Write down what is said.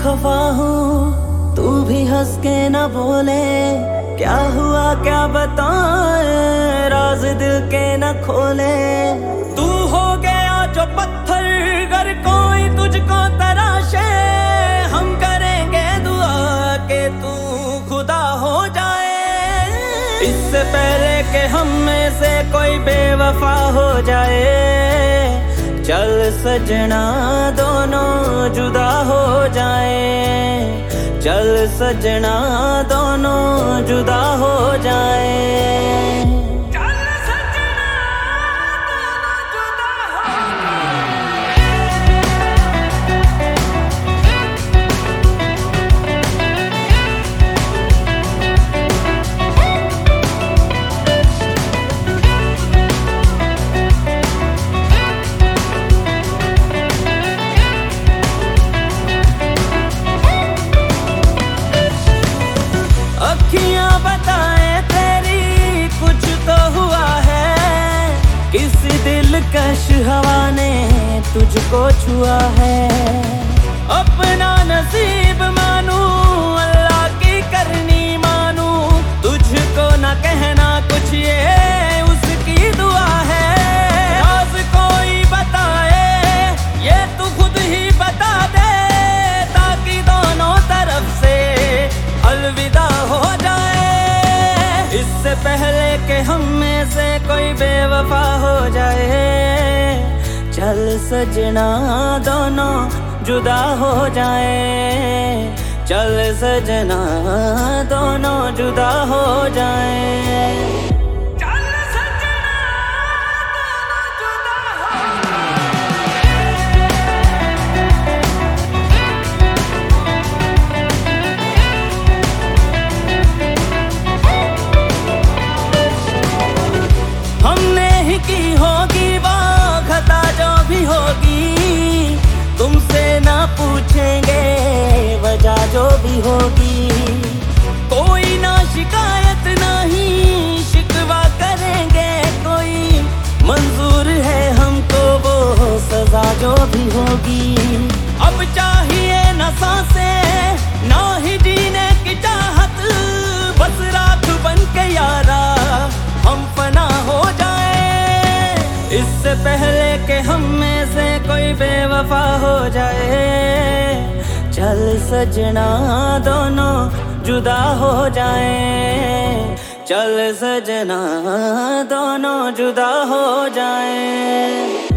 खफा हूँ तू भी हंस के न बोले, क्या हुआ क्या बताए राज दिल के न खोले। तू हो गया जो पत्थर अगर कोई तुझको तराशे, हम करेंगे दुआ के तू खुदा हो जाए। इससे पहले कि हम में से कोई बेवफा हो जाए, चल सजना दोनों जुदा हो जाए, चल सजना दोनों जुदा हो जाए। अखियां बताए तेरी कुछ तो हुआ है, किसी दिलकश हवा ने तुझको छुआ है। अपना नसीब मानू अल्लाह की करनी मानू, तुझको न कहना कुछ ये उसकी दुआ है। राज कोई बताए ये तू खुद ही बता दे, ताकि दोनों तरफ से अलविदा हो जाए। इससे पहले कि हम में से कोई बेवफा हो जाए, चल सजना दोनों जुदा हो जाए, चल सजना दोनों जुदा हो जाए। हमने ही की होगी वो खता जो भी होगी, तुमसे ना पूछेंगे वजह जो भी होगी। कोई ना शिकायत ना ही शिकवा करेंगे कोई, मंजूर है हमको वो सजा जो भी होगी। अब चाहिए न सांसें ना ही जीने की चाहत, बस राख बन के यारा हम फना हो जाए। इससे पहले कि हम में से कोई बेवफा हो जाए, चल सजना दोनों जुदा हो जाए, चल सजना दोनों जुदा हो जाए।